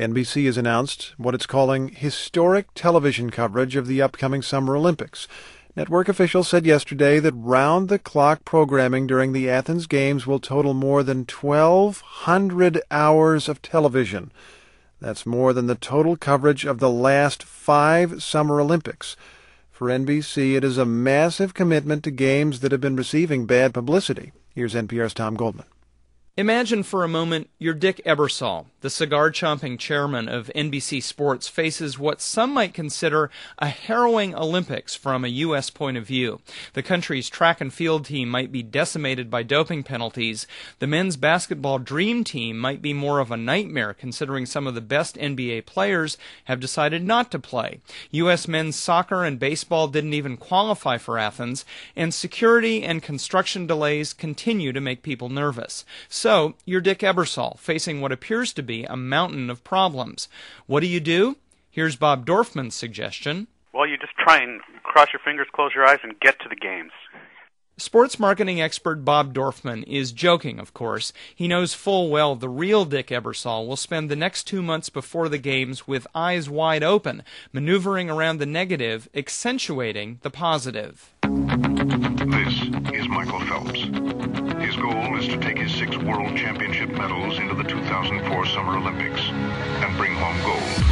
NBC has announced what it's calling historic television coverage of the upcoming Summer Olympics. Network officials said yesterday that round-the-clock programming during the Athens Games will total more than 1,200 hours of television. That's more than the total coverage of the last 5 Summer Olympics. For NBC, it is a massive commitment to games that have been receiving bad publicity. Here's NPR's Tom Goldman. Imagine for a moment you're Dick Ebersol, the cigar-chomping chairman of NBC Sports, faces what some might consider a harrowing Olympics from a U.S. point of view. The country's track and field team might be decimated by doping penalties. The men's basketball dream team might be more of a nightmare considering some of the best NBA players have decided not to play. U.S. men's soccer and baseball didn't even qualify for Athens, and security and construction delays continue to make people nervous. So, you're Dick Ebersol, facing what appears to be a mountain of problems. What do? Here's Bob Dorfman's suggestion. Well, you just try and cross your fingers, close your eyes, and get to the games. Sports marketing expert Bob Dorfman is joking, of course. He knows full well the real Dick Ebersol will spend the next 2 months before the games with eyes wide open, maneuvering around the negative, accentuating the positive. This is Michael Phelps. His goal is to take his 6 World Championship medals into the 2004 Summer Olympics and bring home gold.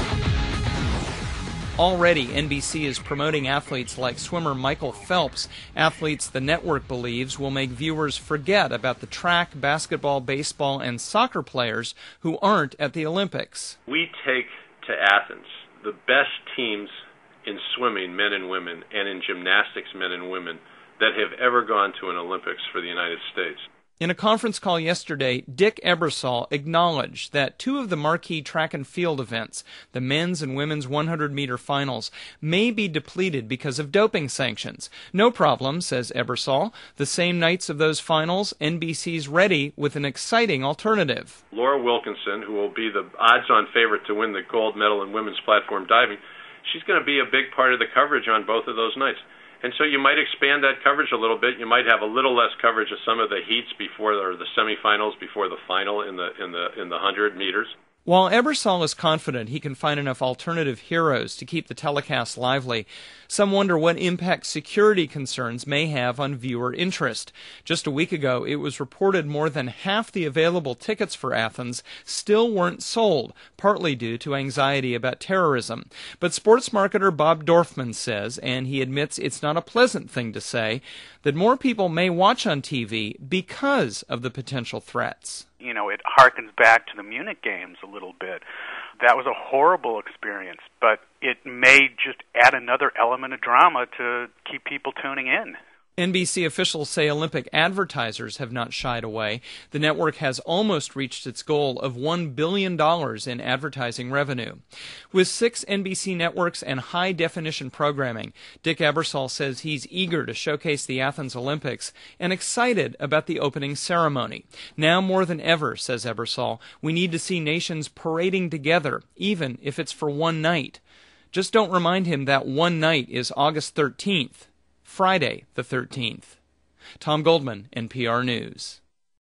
Already, NBC is promoting athletes like swimmer Michael Phelps, athletes the network believes will make viewers forget about the track, basketball, baseball, and soccer players who aren't at the Olympics. We take to Athens the best teams in swimming, men and women, and in gymnastics, men and women, that have ever gone to an Olympics for the United States. In a conference call yesterday, Dick Ebersol acknowledged that 2 of the marquee track and field events, the men's and women's 100-meter finals, may be depleted because of doping sanctions. No problem, says Ebersol. The same nights of those finals, NBC's ready with an exciting alternative. Laura Wilkinson, who will be the odds-on favorite to win the gold medal in women's platform diving, she's going to be a big part of the coverage on both of those nights. And so you might expand that coverage a little bit. You might have a little less coverage of some of the heats before, or the semifinals before the final in the 100 meters. While Ebersol is confident he can find enough alternative heroes to keep the telecast lively, some wonder what impact security concerns may have on viewer interest. Just a week ago, it was reported more than half the available tickets for Athens still weren't sold, partly due to anxiety about terrorism. But sports marketer Bob Dorfman says, and he admits it's not a pleasant thing to say, that more people may watch on TV because of the potential threats. You know, it harkens back to the Munich Games a little bit. That was a horrible experience, but it may just add another element of drama to keep people tuning in. NBC officials say Olympic advertisers have not shied away. The network has almost reached its goal of $1 billion in advertising revenue. With 6 NBC networks and high-definition programming, Dick Ebersol says he's eager to showcase the Athens Olympics and excited about the opening ceremony. Now more than ever, says Ebersol, we need to see nations parading together, even if it's for one night. Just don't remind him that one night is August 13th. Friday the 13th. Tom Goldman, NPR News.